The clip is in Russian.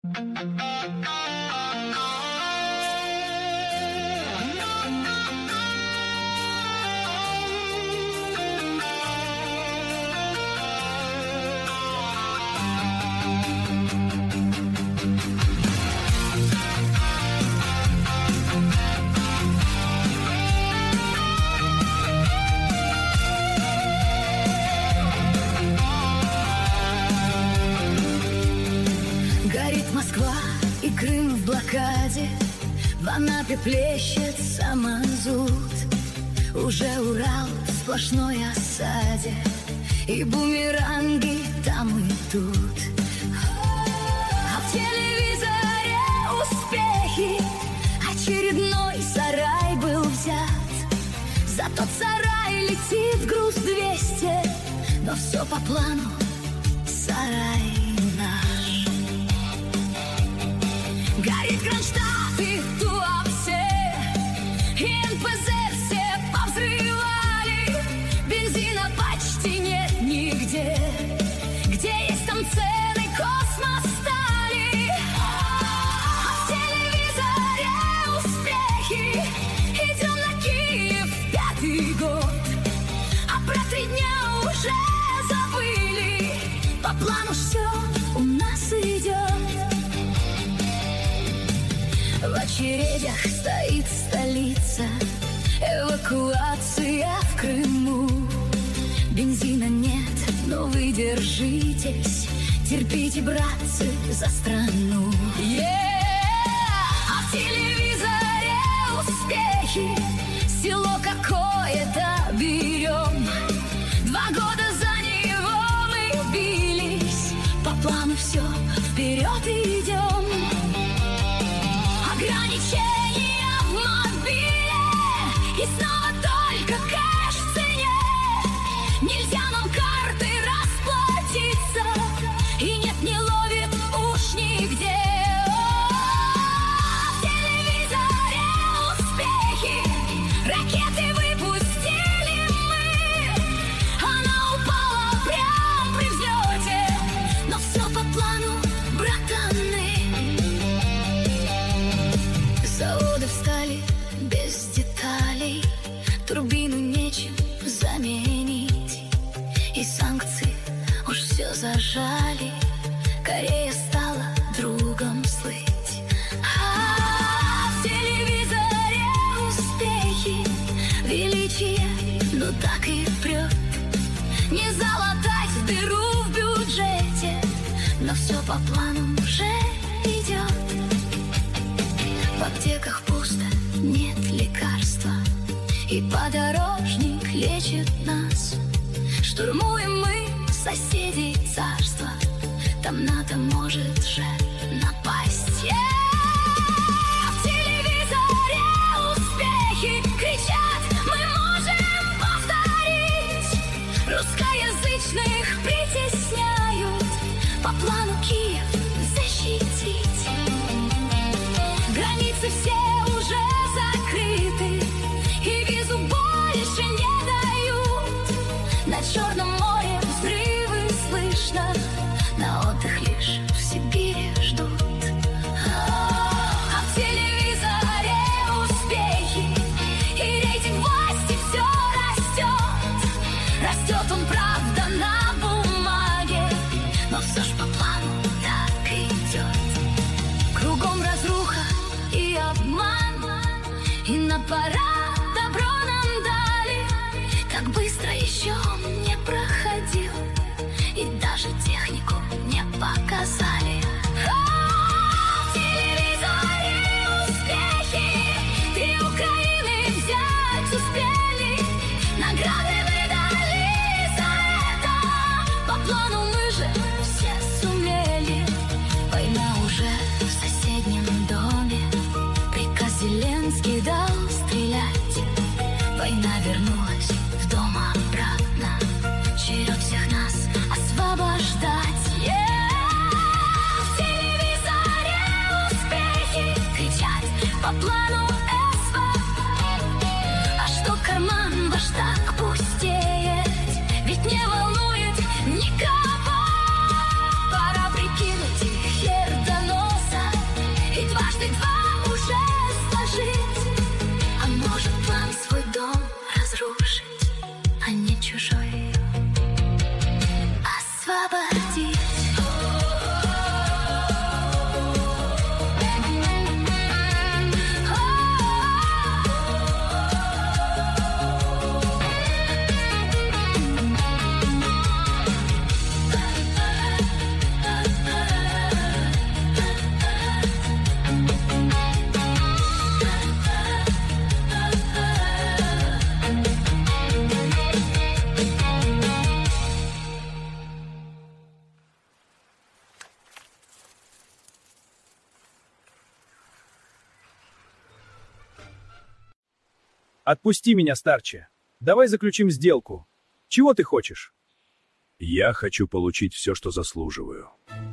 В Анапе плещет самозут, уже Урал в сплошной осаде, и бумеранги там и тут. А в телевизоре успехи, очередной сарай был взят. За тот сарай летит груз 200, но все по плану, сарай наш. Горит Кронштадт и Туапсе, и НПЗ все повзрывали. Бензина почти нет нигде, где есть там цены космостали. А в телевизоре успехи, идем на Киев 5-й год, а про 3 дня уже забыли. По плану все у нас идет. В очередях стоит столица, эвакуация в Крыму. Бензина нет, но вы держитесь, терпите, братцы, за страну. А в телевизоре успехи, село какое-то берем. 2 года за него мы бились, по плану все, вперед идем. Ограничения в мобиле, и снова только кэш в цене. Нельзя нам карты расплатиться, и нет, не ловит уж нигде. В телевизоре успехи, ракеты выпустили мы. Она упала прямо при взлете, но все по плану, братаны. Заводы встали без деталей, турбину нечем заменить, и санкции уж все зажали. Корея стала другом слыть. А в телевизоре успехи, величие, ну так и прет. Не залатать дыру в бюджете, но все по плану уже идет. В аптеках пусто, нет лекарства, и подорожник лечит нас. Штурмуем мы соседей царства, там НАТО может же напасть. В телевизоре успехи кричат, мы можем повторить. Русскоязычных притесняют, по плану Киев защитить. Границы все уже закрыты, и визу больше не дают. На Черном море взрывы слышно, на отдых лишь в Сибири ждут. А в телевизоре успехи, и рейтинг власти все растет. Растет он, правда, на бумаге, но все ж по плану так идет. Кругом разруха и обман, и на парад добро нам дали. Так быстро еще не проходил, и даже технику не показали. В телевизоре успехи, 3 Украины взять успели. Награды выдали за это, по плану мы же все сумели. Война уже в соседнем доме, приказ Зеленский дал стрелять. Война вернулась в дом обратно, черед всех нас освобождать. В телевизоре успехи кричат, по плану СВ. А что карман ваш так пустеет, ведь не волнует никого. Пора прикинуть, хер донос Отпусти меня, старче. Давай заключим сделку. Чего ты хочешь? Я хочу получить все, что заслуживаю.